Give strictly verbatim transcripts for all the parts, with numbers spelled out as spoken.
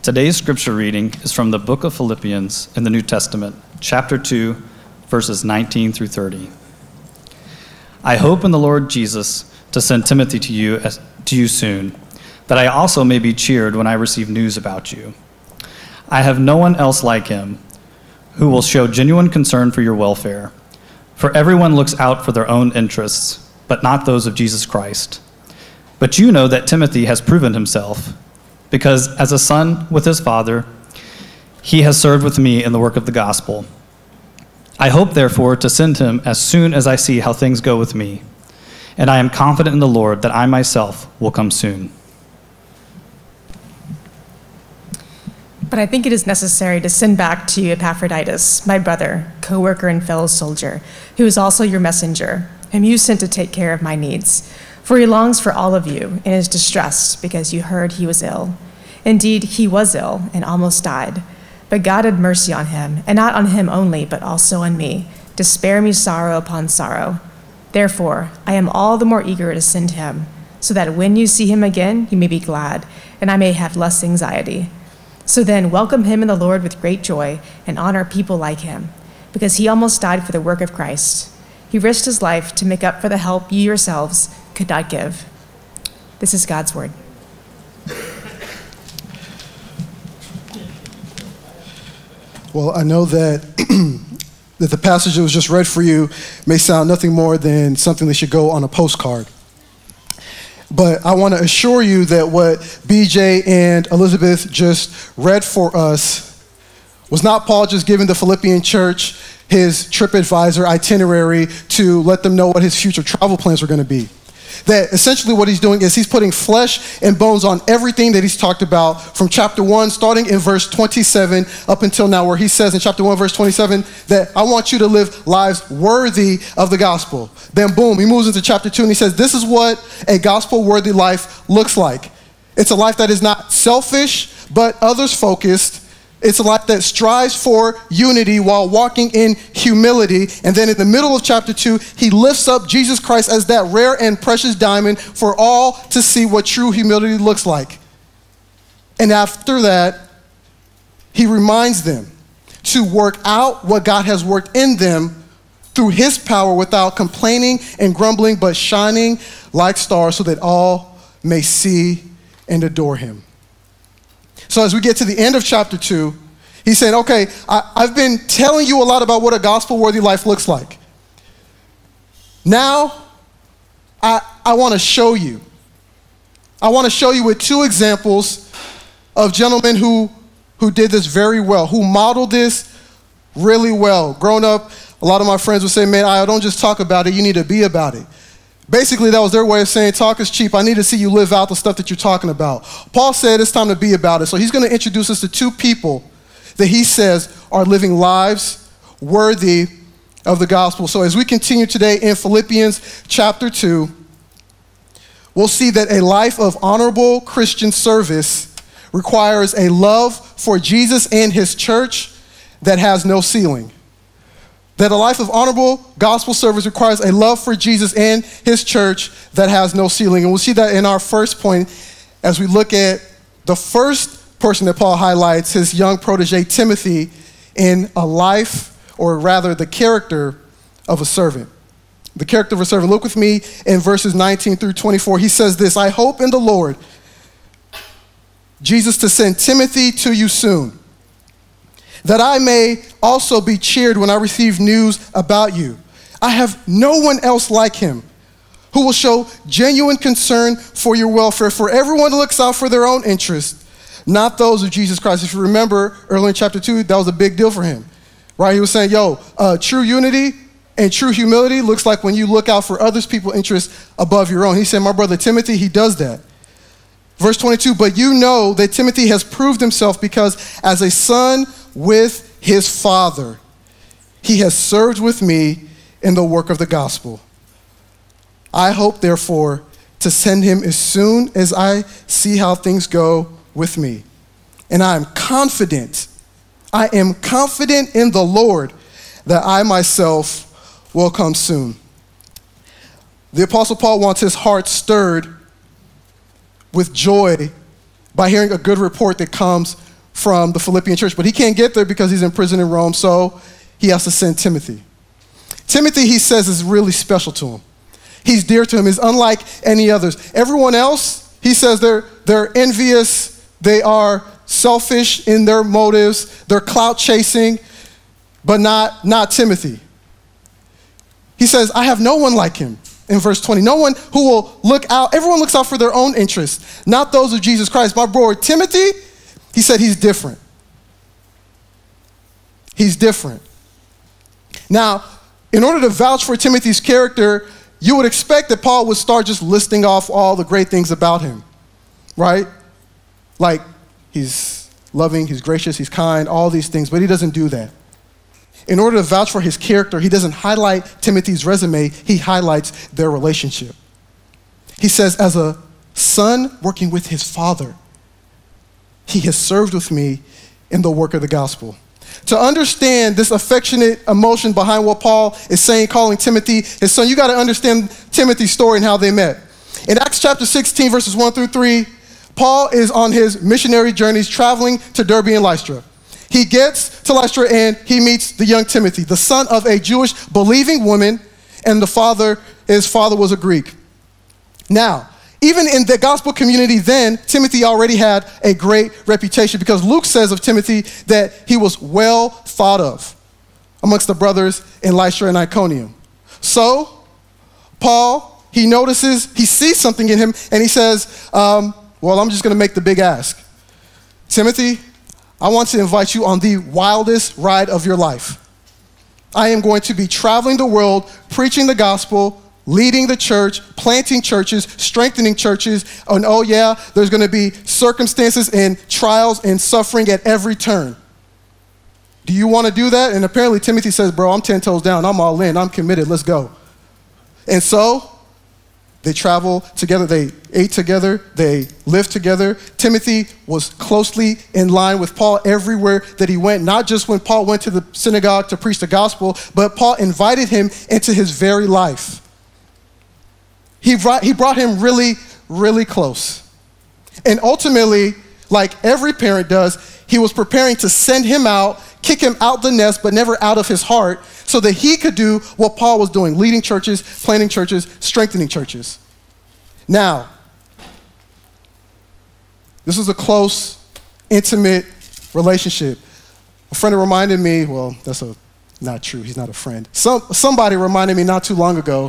Today's scripture reading is from the book of Philippians in the New Testament, chapter two, verses nineteen through thirty. I hope in the Lord Jesus to send Timothy to you, as, to you soon, that I also may be cheered when I receive news about you. I have no one else like him who will show genuine concern for your welfare. For everyone looks out for their own interests, but not those of Jesus Christ. But you know that Timothy has proven himself, because as a son with his father, he has served with me in the work of the gospel. I hope, therefore, to send him as soon as I see how things go with me, and I am confident in the Lord that I myself will come soon. But I think it is necessary to send back to you Epaphroditus, my brother, co-worker and fellow soldier, who is also your messenger, whom you sent to take care of my needs. For he longs for all of you and is distressed because you heard he was ill. Indeed, he was ill and almost died. But God had mercy on him, and not on him only, but also on me, to spare me sorrow upon sorrow. Therefore, I am all the more eager to send him, so that when you see him again, you may be glad, and I may have less anxiety. So then, welcome him in the Lord with great joy, and honor people like him, because he almost died for the work of Christ. He risked his life to make up for the help you yourselves could not give. This is God's word. Well, I know that that the passage that was just read for you may sound nothing more than something that should go on a postcard. But I want to assure you that what B J and Elizabeth just read for us was not Paul just giving the Philippian church his TripAdvisor itinerary to let them know what his future travel plans were going to be. That essentially what he's doing is he's putting flesh and bones on everything that he's talked about from chapter one, starting in verse twenty-seven up until now, where he says in chapter one, verse twenty-seven, that I want you to live lives worthy of the gospel. Then boom, he moves into chapter two and he says, this is what a gospel-worthy life looks like. It's a life that is not selfish, but others-focused. It's a life that strives for unity while walking in humility. And then in the middle of chapter two, he lifts up Jesus Christ as that rare and precious diamond for all to see what true humility looks like. And after that, he reminds them to work out what God has worked in them through his power without complaining and grumbling, but shining like stars so that all may see and adore him. So as we get to the end of chapter two, he's saying, okay, I, I've been telling you a lot about what a gospel-worthy life looks like. Now, I, I want to show you. I want to show you with two examples of gentlemen who, who did this very well, who modeled this really well. Growing up, a lot of my friends would say, man, I don't just talk about it, you need to be about it. Basically, that was their way of saying, talk is cheap. I need to see you live out the stuff that you're talking about. Paul said it's time to be about it. So he's going to introduce us to two people that he says are living lives worthy of the gospel. So as we continue today in Philippians chapter two, we'll see that a life of honorable Christian service requires a love for Jesus and his church that has no ceiling. That a life of honorable gospel service requires a love for Jesus and his church that has no ceiling. And we'll see that in our first point as we look at the first person that Paul highlights, his young protege, Timothy, in a life, or rather the character of a servant. The character of a servant. Look with me in verses nineteen through twenty-four. He says this, I hope in the Lord, Jesus, to send Timothy to you soon, that I may also be cheered when I receive news about you. I have no one else like him who will show genuine concern for your welfare. For everyone looks out for their own interest, not those of Jesus Christ. If you remember earlier in chapter two, that was a big deal for him, right? He was saying, yo, uh, true unity and true humility looks like when you look out for others' people's interests above your own. He said, my brother Timothy, he does that. Verse twenty-two, but you know that Timothy has proved himself because as a son with his father, he has served with me in the work of the gospel. I hope, therefore, to send him as soon as I see how things go with me. And I am confident, I am confident in the Lord that I myself will come soon. The Apostle Paul wants his heart stirred with joy by hearing a good report that comes from the Philippian church, but he can't get there because he's in prison in Rome, so he has to send Timothy. Timothy, he says, is really special to him. He's dear to him. He's unlike any others. Everyone else, he says, they're, they're envious. They are selfish in their motives. They're clout chasing, but not, not Timothy. He says, I have no one like him. In verse twenty, no one who will look out, everyone looks out for their own interests, not those of Jesus Christ. My brother Timothy, he said he's different. He's different. Now, in order to vouch for Timothy's character, you would expect that Paul would start just listing off all the great things about him, right? Like, he's loving, he's gracious, he's kind, all these things, but he doesn't do that. In order to vouch for his character, he doesn't highlight Timothy's resume, he highlights their relationship. He says, as a son working with his father, he has served with me in the work of the gospel. To understand this affectionate emotion behind what Paul is saying, calling Timothy his son, you got to understand Timothy's story and how they met. In Acts chapter sixteen, verses one through three, Paul is on his missionary journeys traveling to Derbe and Lystra. He gets to Lystra and he meets the young Timothy, the son of a Jewish believing woman, and the father, his father was a Greek. Now, even in the gospel community then, Timothy already had a great reputation because Luke says of Timothy that he was well thought of amongst the brothers in Lystra and Iconium. So, Paul, he notices, he sees something in him, and he says, um, well, I'm just going to make the big ask. Timothy, I want to invite you on the wildest ride of your life. I am going to be traveling the world, preaching the gospel, leading the church, planting churches, strengthening churches, and oh yeah, there's going to be circumstances and trials and suffering at every turn. Do you want to do that? And apparently Timothy says, bro, I'm ten toes down, I'm all in, I'm committed, let's go. And so, they travel together, they ate together, they lived together. Timothy was closely in line with Paul everywhere that he went, not just when Paul went to the synagogue to preach the gospel, but Paul invited him into his very life. He brought, he brought him really, really close. And ultimately, like every parent does, he was preparing to send him out, kick him out the nest, but never out of his heart, so that he could do what Paul was doing, leading churches, planting churches, strengthening churches. Now, this was a close, intimate relationship. A friend reminded me, well, that's a, not true, he's not a friend. Some, somebody reminded me not too long ago.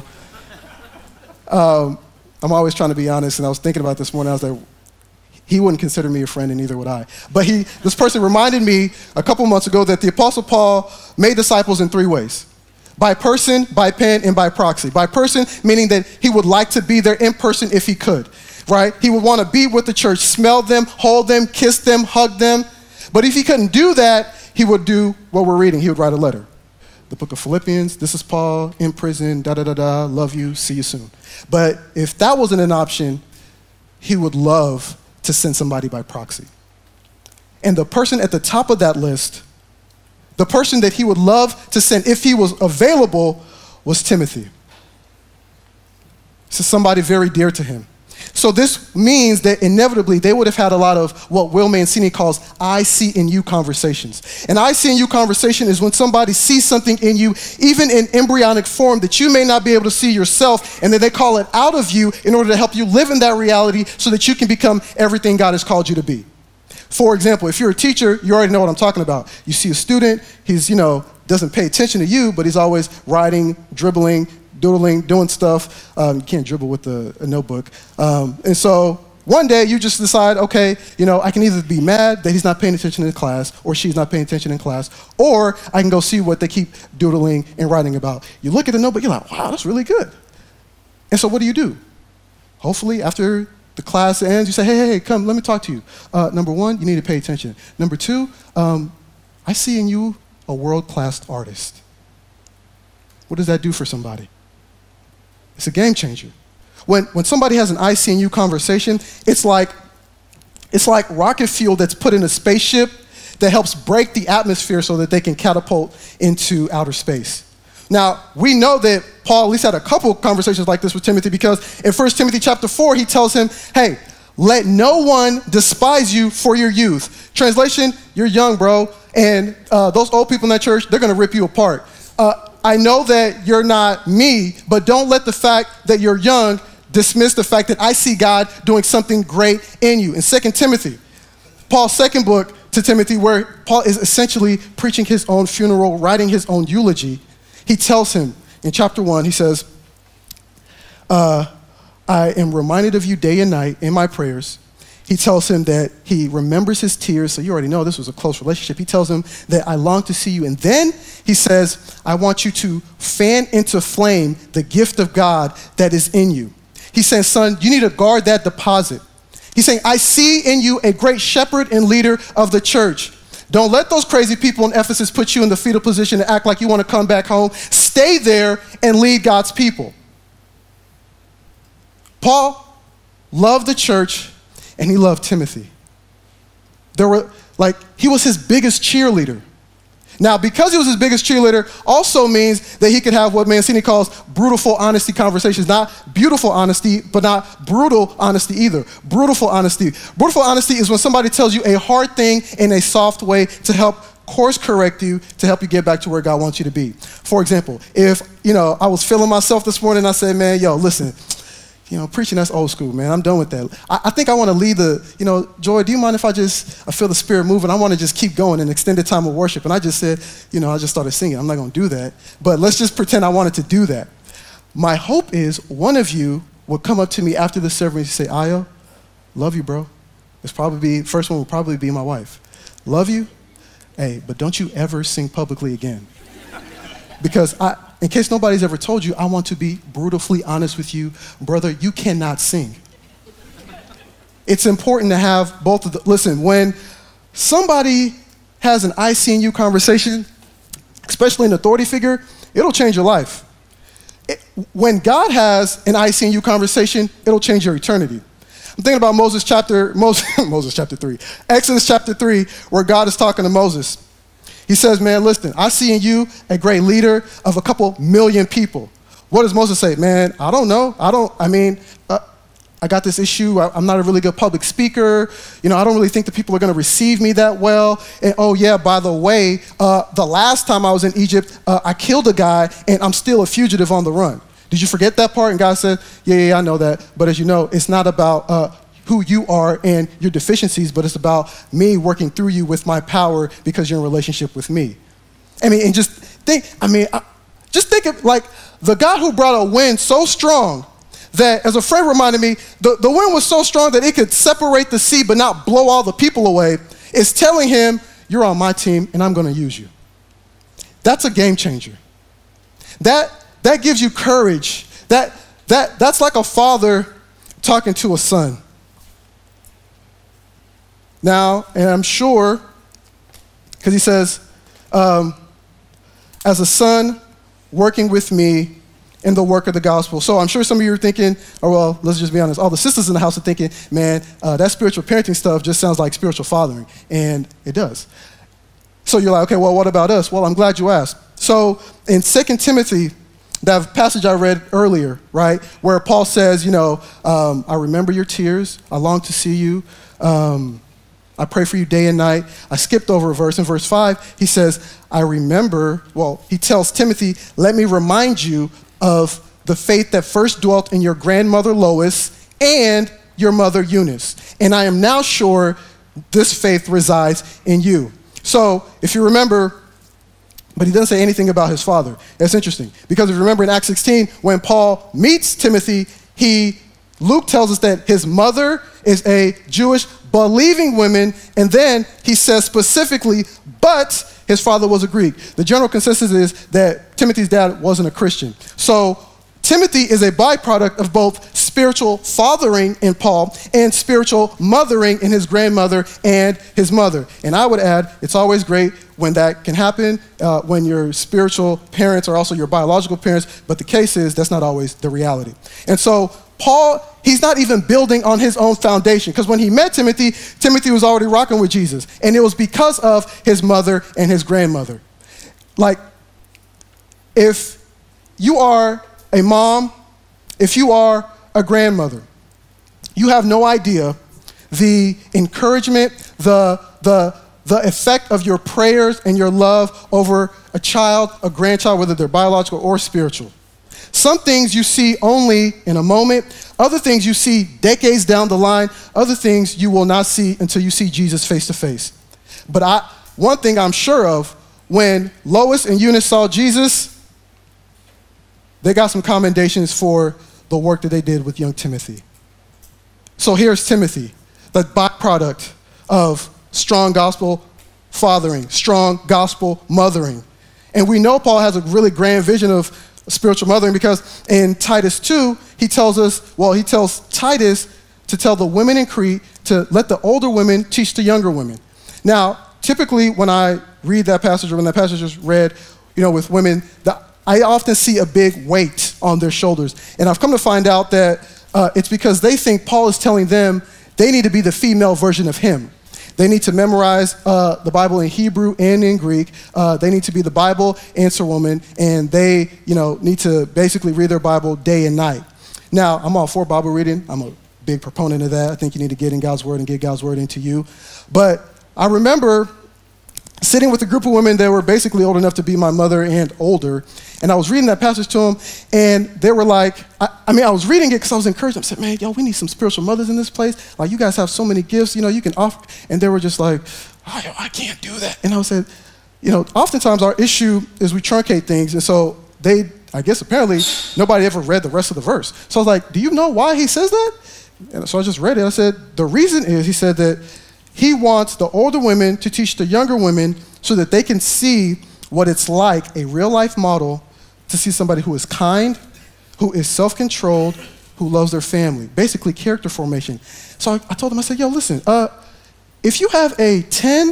Um, I'm always trying to be honest, and I was thinking about this morning, I was like, he wouldn't consider me a friend, and neither would I. But he, this person reminded me a couple months ago that the Apostle Paul made disciples in three ways. By person, by pen, and by proxy. By person, meaning that he would like to be there in person if he could, right? He would want to be with the church, smell them, hold them, kiss them, hug them. But if he couldn't do that, he would do what we're reading. He would write a letter. The book of Philippians, this is Paul, in prison, da-da-da-da, love you, see you soon. But if that wasn't an option, he would love to send somebody by proxy. And the person at the top of that list, the person that he would love to send if he was available, was Timothy. This is somebody very dear to him. So this means that inevitably they would have had a lot of what Will Mancini calls I see in you conversations. An I see in you conversation is when somebody sees something in you, even in embryonic form, that you may not be able to see yourself, and then they call it out of you in order to help you live in that reality so that you can become everything God has called you to be. For example, if you're a teacher, you already know what I'm talking about. You see a student, he's, you know, doesn't pay attention to you, but he's always writing, dribbling, doodling, doing stuff. Um, you can't dribble with a, a notebook. Um, and so one day you just decide, okay, you know, I can either be mad that he's not paying attention in class or she's not paying attention in class, or I can go see what they keep doodling and writing about. You look at the notebook, you're like, wow, that's really good. And so what do you do? Hopefully after the class ends, you say, hey, hey, hey, come, let me talk to you. Uh, number one, you need to pay attention. Number two, um, I see in you a world-class artist. What does that do for somebody? It's a game changer. When, when somebody has an I see in you conversation, it's like, it's like rocket fuel that's put in a spaceship that helps break the atmosphere so that they can catapult into outer space. Now, we know that Paul at least had a couple conversations like this with Timothy because in First Timothy chapter four, he tells him, hey, let no one despise you for your youth. Translation, you're young, bro, and uh, those old people in that church, they're going to rip you apart. Uh, I know that you're not me, but don't let the fact that you're young dismiss the fact that I see God doing something great in you. In Second Timothy, Paul's second book to Timothy, where Paul is essentially preaching his own funeral, writing his own eulogy, he tells him in chapter one, he says, uh, I am reminded of you day and night in my prayers. He tells him that he remembers his tears, so you already know this was a close relationship. He tells him that I long to see you. And then he says, I want you to fan into flame the gift of God that is in you. He says, son, you need to guard that deposit. He's saying, I see in you a great shepherd and leader of the church. Don't let those crazy people in Ephesus put you in the fetal position and act like you want to come back home. Stay there and lead God's people. Paul loved the church and he loved Timothy. There were, like, he was his biggest cheerleader. Now, because he was his biggest cheerleader also means that he could have what Mancini calls brutal honesty conversations. Not beautiful honesty, but not brutal honesty either. Brutal honesty. Brutal honesty is when somebody tells you a hard thing in a soft way to help course correct you, to help you get back to where God wants you to be. For example, if, you know, I was feeling myself this morning and I said, man, yo, listen, you know, preaching, that's old school, man. I'm done with that. I, I think I want to lead the, you know, Joy, do you mind if I just, I feel the Spirit moving. I want to just keep going an extended time of worship. And I just said, you know, I just started singing. I'm not going to do that. But let's just pretend I wanted to do that. My hope is one of you will come up to me after the service and say, Ayo, love you, bro. It's probably be, first one will probably be my wife. Love you. Hey, but don't you ever sing publicly again. Because I, in case nobody's ever told you, I want to be brutally honest with you. Brother, you cannot sing. It's important to have both of the, listen, when somebody has an I see in you conversation, especially an authority figure, it'll change your life. It, when God has an I see in you conversation, it'll change your eternity. I'm thinking about Moses chapter, Moses, Moses chapter three, Exodus chapter three, where God is talking to Moses. He says, man, listen, I see in you a great leader of a couple million people. What does Moses say? Man, I don't know. I don't, I mean, uh, I got this issue. I, I'm not a really good public speaker. You know, I don't really think the people are going to receive me that well. And oh yeah, by the way, uh, the last time I was in Egypt, uh, I killed a guy and I'm still a fugitive on the run. Did you forget that part? And God said, yeah, yeah, yeah, I know that. But as you know, it's not about uh, who you are and your deficiencies, but it's about me working through you with my power because you're in relationship with me. I mean, and just think, I mean, I, just think of like the God who brought a wind so strong that, as a friend reminded me, the, the wind was so strong that it could separate the sea but not blow all the people away, is telling him, you're on my team and I'm gonna use you. That's a game changer. That, that gives you courage. That, that, that's like a father talking to a son. Now, and I'm sure, because he says, um, as a son working with me in the work of the gospel. So I'm sure some of you are thinking, or well, let's just be honest, all the sisters in the house are thinking, man, uh, that spiritual parenting stuff just sounds like spiritual fathering. And it does. So you're like, okay, well, what about us? Well, I'm glad you asked. So in Second Timothy, that passage I read earlier, right, where Paul says, you know, um, I remember your tears. I long to see you. Um, I pray for you day and night. I skipped over a verse. In verse five, he says, I remember, well, he tells Timothy, let me remind you of the faith that first dwelt in your grandmother Lois and your mother Eunice. And I am now sure this faith resides in you. So if you remember, but he doesn't say anything about his father. That's interesting. Because if you remember in Acts sixteen, when Paul meets Timothy, he, Luke tells us that his mother is a Jewish believing woman, and then he says specifically, but his father was a Greek. The general consensus is that Timothy's dad wasn't a Christian. So Timothy is a byproduct of both spiritual fathering in Paul and spiritual mothering in his grandmother and his mother. And I would add, it's always great when that can happen, uh, when your spiritual parents are also your biological parents, but the case is that's not always the reality. And so Paul, he's not even building on his own foundation, because when he met Timothy, Timothy was already rocking with Jesus. And it was because of his mother and his grandmother. Like, if you are a mom, if you are a grandmother, you have no idea the encouragement, the, the, the effect of your prayers and your love over a child, a grandchild, whether they're biological or spiritual. Some things you see only in a moment. Other things you see decades down the line. Other things you will not see until you see Jesus face to face. But I, one thing I'm sure of, when Lois and Eunice saw Jesus, they got some commendations for the work that they did with young Timothy. So here's Timothy, the byproduct of strong gospel fathering, strong gospel mothering. And we know Paul has a really grand vision of spiritual mothering because in Titus two, he tells us, well, he tells Titus to tell the women in Crete to let the older women teach the younger women. Now, typically when I read that passage or when that passage is read, you know, with women, the, I often see a big weight on their shoulders. And I've come to find out that uh, it's because they think Paul is telling them they need to be the female version of him. They need to memorize uh, the Bible in Hebrew and in Greek. Uh, they need to be the Bible answer woman, and they, you know, need to basically read their Bible day and night. Now, I'm all for Bible reading. I'm a big proponent of that. I think you need to get in God's Word and get God's Word into you. But I remember sitting with a group of women that were basically old enough to be my mother and older, and I was reading that passage to them, and they were like, I, I mean, I was reading it because I was encouraged. I said, man, yo, we need some spiritual mothers in this place. Like, you guys have so many gifts, you know, you can offer. And they were just like, oh, I can't do that. And I said, you know, oftentimes our issue is we truncate things, and so they, I guess apparently, nobody ever read the rest of the verse. So I was like, do you know why he says that? And so I just read it. I said, the reason is, he said that he wants the older women to teach the younger women so that they can see what it's like, a real life model, to see somebody who is kind, who is self-controlled, who loves their family. Basically, character formation. So I, I told them, I said, yo, listen, uh, if you have a ten,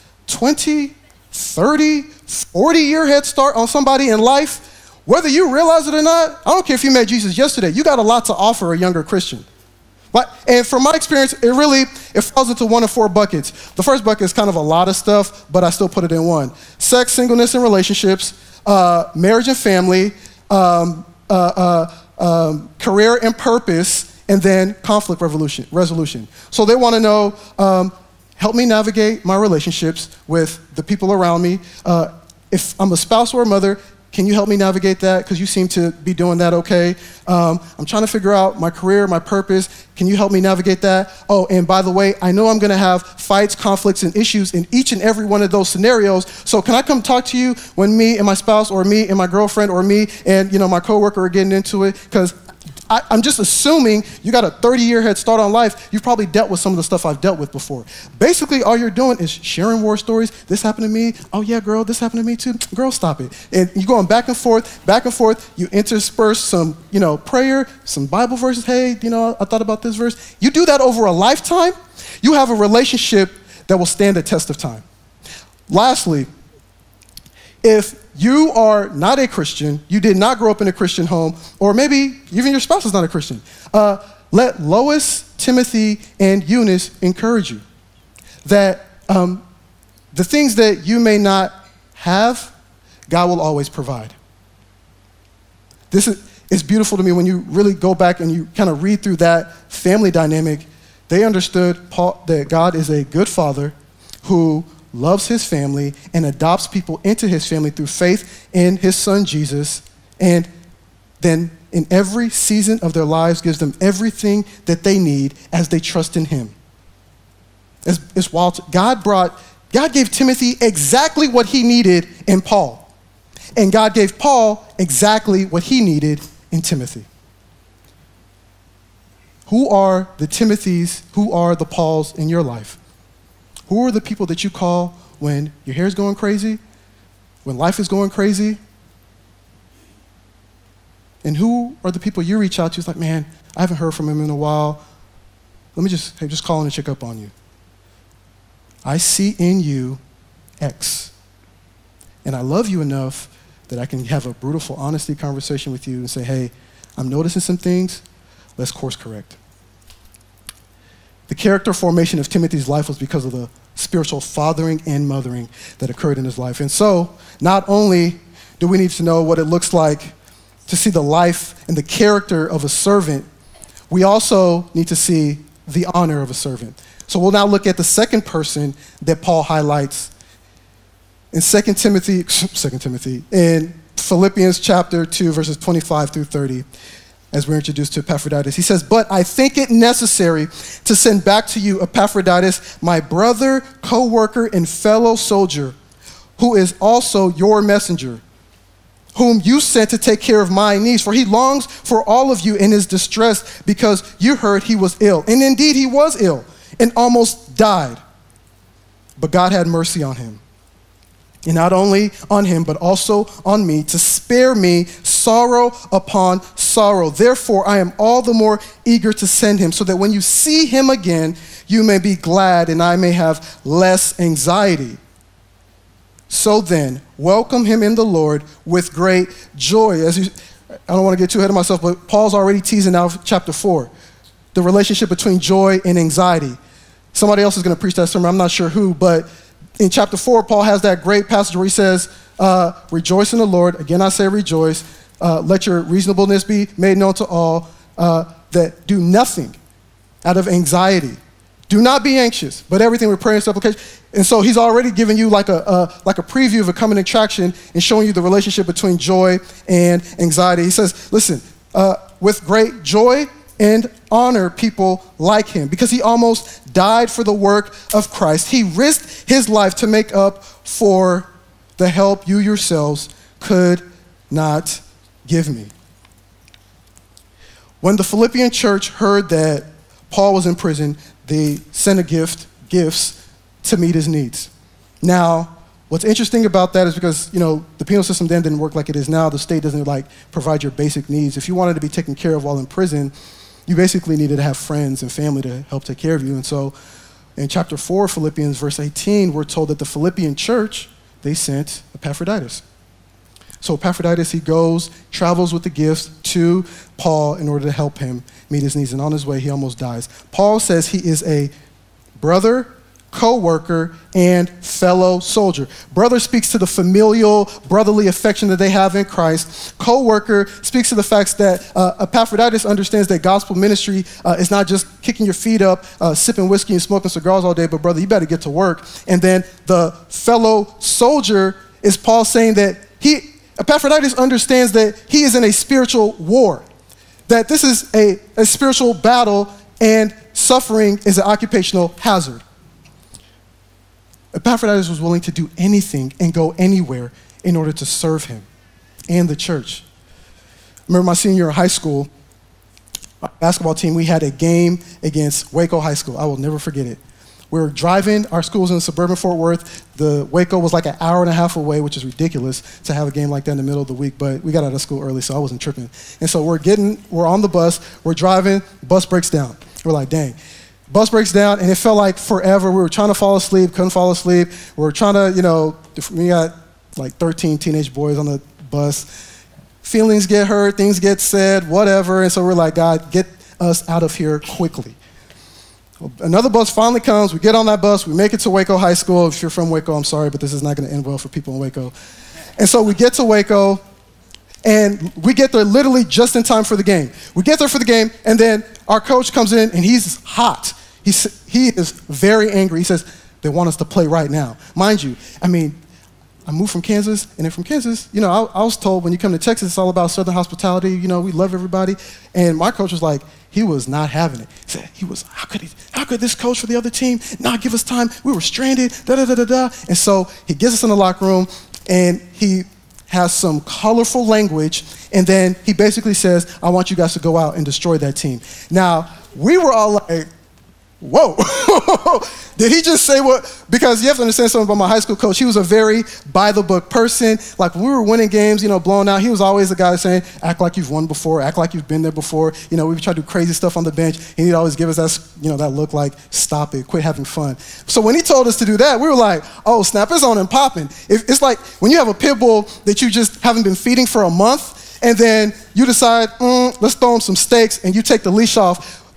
twenty, thirty, forty year head start on somebody in life, whether you realize it or not, I don't care if you met Jesus yesterday, you got a lot to offer a younger Christian. But, and from my experience, it really, it falls into one of four buckets. The first bucket is kind of a lot of stuff, but I still put it in one. Sex, singleness, and relationships, uh, marriage and family, um, uh, uh, um, career and purpose, and then conflict resolution. resolution. So they want to know, um, help me navigate my relationships with the people around me. Uh, if I'm a spouse or a mother, can you help me navigate that? Because you seem to be doing that okay. Um, I'm trying to figure out my career, my purpose. Can you help me navigate that? Oh, and by the way, I know I'm going to have fights, conflicts, and issues in each and every one of those scenarios. So can I come talk to you when me and my spouse or me and my girlfriend or me and, you know, my coworker are getting into it? Because I, I'm just assuming you got a thirty year head start on life. You've probably dealt with some of the stuff I've dealt with before. Basically, all you're doing is sharing war stories. This happened to me. Oh yeah, girl, this happened to me too. Girl, stop it. And you're going back and forth, back and forth. You intersperse some, you know, prayer, some Bible verses. Hey, you know, I thought about this verse. You do that over a lifetime, you have a relationship that will stand the test of time. Lastly, if you are not a Christian, you did not grow up in a Christian home, or maybe even your spouse is not a Christian, uh, let Lois, Timothy, and Eunice encourage you that um, the things that you may not have, God will always provide. This is it's beautiful to me when you really go back and you kind of read through that family dynamic. They understood Paul, that God is a good father who loves his family and adopts people into his family through faith in his son Jesus, and then in every season of their lives gives them everything that they need as they trust in him. It's, it's wild. God brought, God gave Timothy exactly what he needed in Paul, and God gave Paul exactly what he needed in Timothy. Who are the Timothys, who are the Pauls in your life? Who are the people that you call when your hair's going crazy, when life is going crazy? And who are the people you reach out to? It's like, man, I haven't heard from him in a while. Let me just, hey, just call in and check up on you. I see in you X. And I love you enough that I can have a brutal honesty conversation with you and say, hey, I'm noticing some things. Let's course correct. The character formation of Timothy's life was because of the spiritual fathering and mothering that occurred in his life. And so, not only do we need to know what it looks like to see the life and the character of a servant, we also need to see the honor of a servant. So we'll now look at the second person that Paul highlights in Second Timothy, Second Timothy, in Philippians chapter two, verses twenty-five through thirty, as we're introduced to Epaphroditus. He says, "But I think it necessary to send back to you Epaphroditus, my brother, co-worker, and fellow soldier, who is also your messenger, whom you sent to take care of my needs. For he longs for all of you in his distress, because you heard he was ill. And indeed he was ill and almost died. But God had mercy on him. And not only on him, but also on me, to spare me sorrow upon sorrow. Therefore, I am all the more eager to send him, so that when you see him again, you may be glad and I may have less anxiety. So then, welcome him in the Lord with great joy." As you, I don't want to get too ahead of myself, but Paul's already teasing out chapter four, the relationship between joy and anxiety. Somebody else is going to preach that sermon, I'm not sure who, but in chapter four, Paul has that great passage where he says, uh, "Rejoice in the Lord." Again, I say rejoice. Uh, "let your reasonableness be made known to all, uh, that do nothing out of anxiety. Do not be anxious, but everything with prayer and supplication." And so he's already given you like a, a like a preview of a coming attraction and showing you the relationship between joy and anxiety. He says, listen, uh, with great joy and honor people like him, because he almost died for the work of Christ. He risked his life to make up for the help you yourselves could not give me. When the Philippian church heard that Paul was in prison, they sent a gift, gifts to meet his needs. Now, what's interesting about that is because, you know, the penal system then didn't work like it is now. The state doesn't like provide your basic needs. If you wanted to be taken care of while in prison, you basically needed to have friends and family to help take care of you. And so in chapter four, Philippians verse eighteen, we're told that the Philippian church, they sent Epaphroditus. So Epaphroditus, he goes, travels with the gifts to Paul in order to help him meet his needs. And on his way, he almost dies. Paul says he is a brother, co-worker, and fellow soldier. Brother speaks to the familial, brotherly affection that they have in Christ. Co-worker speaks to the fact that uh, Epaphroditus understands that gospel ministry uh, is not just kicking your feet up, uh, sipping whiskey and smoking cigars all day, but brother, you better get to work. And then the fellow soldier is Paul saying that he, Epaphroditus understands that he is in a spiritual war, that this is a, a spiritual battle and suffering is an occupational hazard. Epaphroditus was willing to do anything and go anywhere in order to serve him and the church. I remember my senior year of high school, our basketball team, we had a game against Waco High School. I will never forget it. We were driving, our school's in suburban Fort Worth. The Waco was like an hour and a half away, which is ridiculous to have a game like that in the middle of the week, but we got out of school early, so I wasn't tripping. And so we're getting, we're on the bus, we're driving, bus breaks down. We're like, dang. Bus breaks down, and it felt like forever. We were trying to fall asleep, couldn't fall asleep. We were trying to, you know, we got like thirteen teenage boys on the bus. Feelings get hurt, things get said, whatever. And so we're like, God, get us out of here quickly. Well, another bus finally comes. We get on that bus. We make it to Waco High School. If you're from Waco, I'm sorry, but this is not going to end well for people in Waco. And so we get to Waco, and we get there literally just in time for the game. We get there for the game, and then our coach comes in, and he's hot. He's, he is very angry. He says, they want us to play right now. Mind you, I mean, I moved from Kansas, and then from Kansas, you know, I, I was told when you come to Texas, it's all about Southern hospitality. You know, we love everybody. And my coach was like, he was not having it. He said, he was, how could he, how could this coach for the other team not give us time? We were stranded, da da da da da. And so he gets us in the locker room, and he has some colorful language, and then he basically says, I want you guys to go out and destroy that team. Now, we were all like, whoa, did he just say what? Because you have to understand something about my high school coach. He was a very by-the-book person. Like when we were winning games, you know, blowing out, he was always the guy saying, act like you've won before, act like you've been there before. You know, we would try to do crazy stuff on the bench, and he'd always give us that, you know, that look like, stop it, quit having fun. So when he told us to do that, we were like, oh, snap, it's on and popping. It, it's like when you have a pit bull that you just haven't been feeding for a month, and then you decide, mm, let's throw him some steaks, and you take the leash off.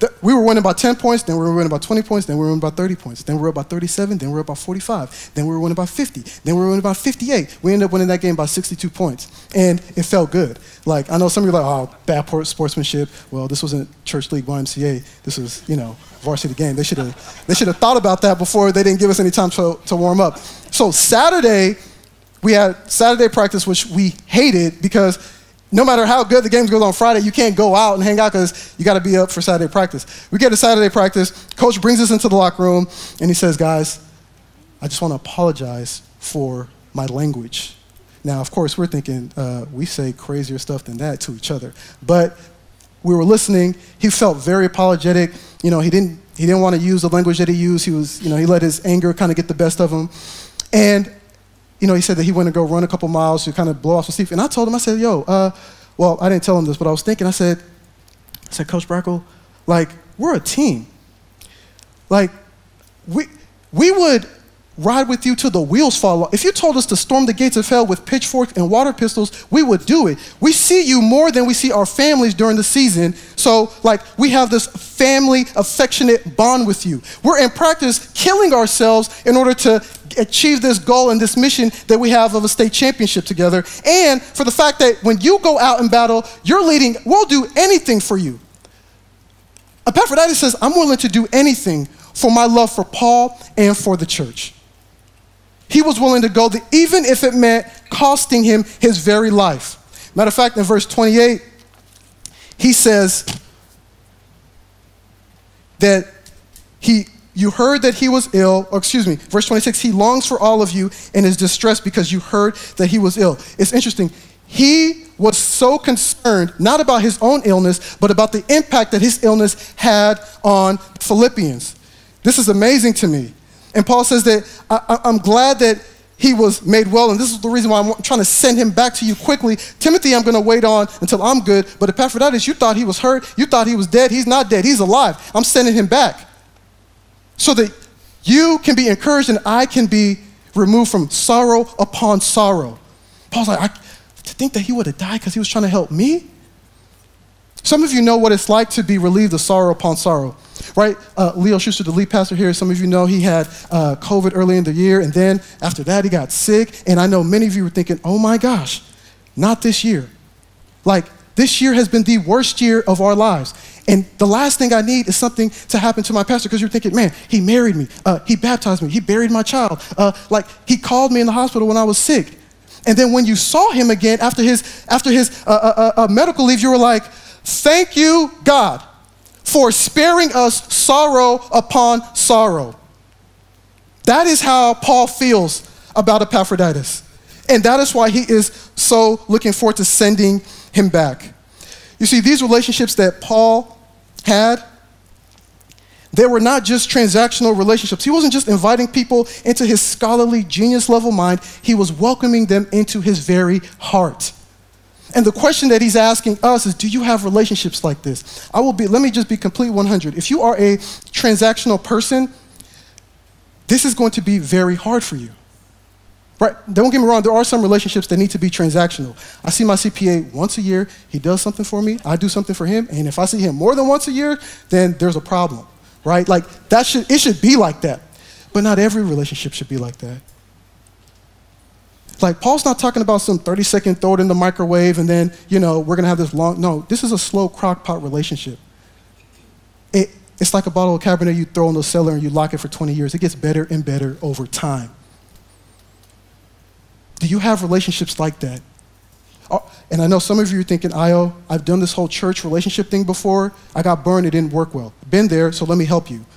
th- we were winning by ten points, then we were winning by twenty points, then we were winning by thirty points, then we were up by thirty-seven, then we were up by forty-five, then we were winning by fifty, then we were winning by fifty-eight. We ended up winning that game by sixty-two points, and it felt good. Like, I know some of you are like, oh, bad sportsmanship. Well, this wasn't Church League Y M C A. This was, you know, varsity game. They should have they should have thought about that before they didn't give us any time to, to warm up. So Saturday, we had Saturday practice, which we hated because no matter how good the games go on Friday, you can't go out and hang out because you got to be up for Saturday practice. We get to Saturday practice. Coach brings us into the locker room, and he says, guys, I just want to apologize for my language. Now, of course, we're thinking uh, we say crazier stuff than that to each other. But we were listening. He felt very apologetic. You know, he didn't he didn't want to use the language that he used. He was, you know, he let his anger kind of get the best of him. And you know, he said that he went to go run a couple miles to kind of blow off some steam. And I told him, I said, yo, uh, well, I didn't tell him this, but I was thinking, I said, I said, Coach Brackle, like, we're a team. Like, we we would ride with you till the wheels fall off. If you told us to storm the gates of hell with pitchforks and water pistols, we would do it. We see you more than we see our families during the season. So, like, we have this family affectionate bond with you. We're in practice killing ourselves in order to achieve this goal and this mission that we have of a state championship together. And for the fact that when you go out in battle, you're leading, we'll do anything for you. Epaphroditus says, I'm willing to do anything for my love for Paul and for the church. He was willing to go, the, even if it meant costing him his very life. Matter of fact, in verse twenty-eight, he says that he, you heard that he was ill, or excuse me, verse twenty-six, he longs for all of you and is distressed because you heard that he was ill. It's interesting. He was so concerned, not about his own illness, but about the impact that his illness had on Philippians. This is amazing to me. And Paul says that I, I'm glad that he was made well, and this is the reason why I'm trying to send him back to you quickly. Timothy, I'm going to wait on until I'm good, but Epaphroditus, you thought he was hurt, you thought he was dead. He's not dead, he's alive. I'm sending him back so that you can be encouraged and I can be removed from sorrow upon sorrow. Paul's like, I, to think that he would have died because he was trying to help me? Some of you know what it's like to be relieved of sorrow upon sorrow, right? Uh, Leo Schuster, the lead pastor here, some of you know he had uh, COVID early in the year, and then after that he got sick, and I know many of you were thinking, oh my gosh, not this year. Like, this year has been the worst year of our lives, and the last thing I need is something to happen to my pastor, because you're thinking, man, he married me, uh, he baptized me, he buried my child, uh, like he called me in the hospital when I was sick. And then when you saw him again after his, after his uh, uh, uh, medical leave, you were like, thank you, God, for sparing us sorrow upon sorrow. That is how Paul feels about Epaphroditus. And that is why he is so looking forward to sending him back. You see, these relationships that Paul had, they were not just transactional relationships. He wasn't just inviting people into his scholarly genius level mind. He was welcoming them into his very heart. And the question that he's asking us is, do you have relationships like this? I will be, let me just be complete one hundred. If you are a transactional person, this is going to be very hard for you. Right? Don't get me wrong, there are some relationships that need to be transactional. I see my C P A once a year, he does something for me, I do something for him, and if I see him more than once a year, then there's a problem, right? Like, that should, it should be like that. But not every relationship should be like that. Like, Paul's not talking about some thirty second throw it in the microwave and then, you know, we're going to have this long, no, this is a slow crock pot relationship. It, it's like a bottle of Cabernet you throw in the cellar and you lock it for twenty years. It gets better and better over time. Do you have relationships like that? Oh, and I know some of you are thinking, Io, I've done this whole church relationship thing before. I got burned, it didn't work well. Been there, so let me help you.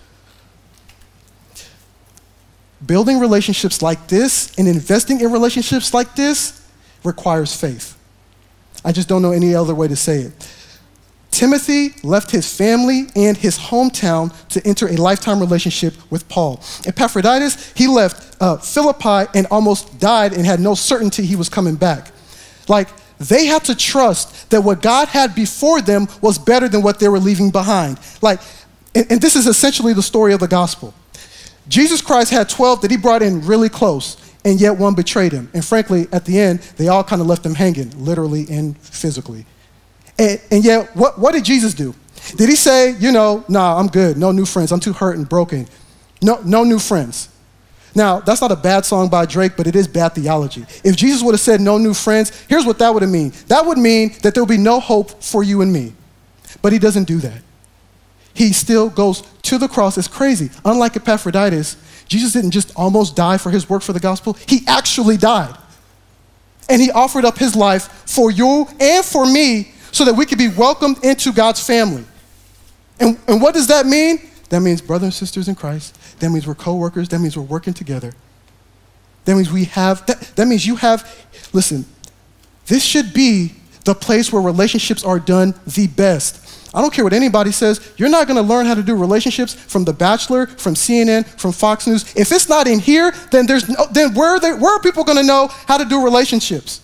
Building relationships like this and investing in relationships like this requires faith. I just don't know any other way to say it. Timothy left his family and his hometown to enter a lifetime relationship with Paul. Epaphroditus, he left uh, Philippi and almost died and had no certainty he was coming back. Like, they had to trust that what God had before them was better than what they were leaving behind. Like, and, and this is essentially the story of the gospel. Jesus Christ had twelve that he brought in really close, and yet one betrayed him. And frankly, at the end, they all kind of left him hanging, literally and physically. And, and yet, what, what did Jesus do? Did he say, you know, nah, I'm good, no new friends, I'm too hurt and broken. No, no new friends. Now, that's not a bad song by Drake, but it is bad theology. If Jesus would have said no new friends, here's what that would have mean. That would mean that there would be no hope for you and me. But he doesn't do that. He still goes to the cross. It's crazy. Unlike Epaphroditus, Jesus didn't just almost die for his work for the gospel. He actually died. And he offered up his life for you and for me so that we could be welcomed into God's family. And, and what does that mean? That means brothers and sisters in Christ. That means we're co-workers. That means we're working together. That means we have, that, that means you have, listen, this should be the place where relationships are done the best. I don't care what anybody says. You're not going to learn how to do relationships from The Bachelor, from C N N, from Fox News. If it's not in here, then there's no, then where are, they, where are people going to know how to do relationships?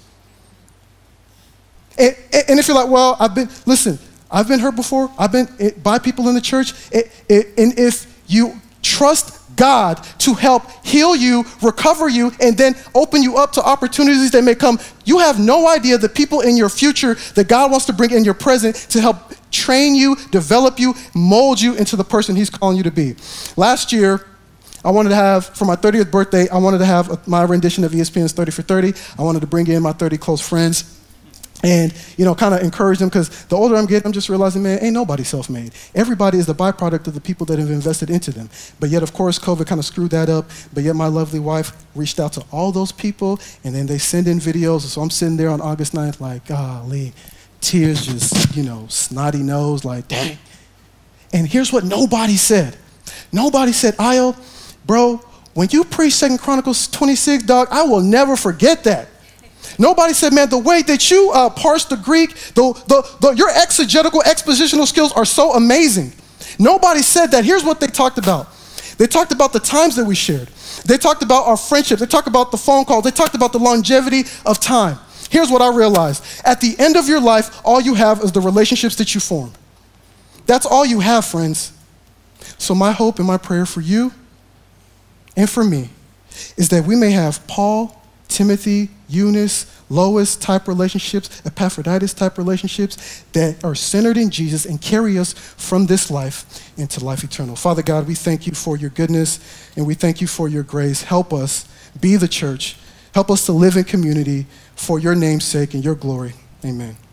And, and if you're like, well, I've been, listen, I've been hurt before. I've been it, by people in the church. It, it, and if you trust God to help heal you, recover you, and then open you up to opportunities that may come, you have no idea the people in your future that God wants to bring in your present to help train you, develop you, mold you into the person he's calling you to be. Last year, I wanted to have, for my thirtieth birthday, I wanted to have a, my rendition of E S P N's thirty for thirty. I wanted to bring in my thirty close friends. And, you know, kind of encourage them, because the older I'm getting, I'm just realizing, man, ain't nobody self-made. Everybody is the byproduct of the people that have invested into them. But yet, of course, COVID kind of screwed that up. But yet my lovely wife reached out to all those people, and then they send in videos. So I'm sitting there on August ninth like, golly, tears just, you know, snotty nose, like, dang. And here's what nobody said. Nobody said, Ayo, bro, when you preach Second Chronicles twenty-six, dog, I will never forget that. Nobody said, man, the way that you uh, parse the Greek, the, the, the, your exegetical, expositional skills are so amazing. Nobody said that. Here's what they talked about. They talked about the times that we shared. They talked about our friendships. They talked about the phone calls. They talked about the longevity of time. Here's what I realized. At the end of your life, all you have is the relationships that you form. That's all you have, friends. So my hope and my prayer for you and for me is that we may have Paul, Timothy, Eunice, Lois type relationships, Epaphroditus type relationships that are centered in Jesus and carry us from this life into life eternal. Father God, we thank you for your goodness and we thank you for your grace. Help us be the church. Help us to live in community for your name's sake and your glory. Amen.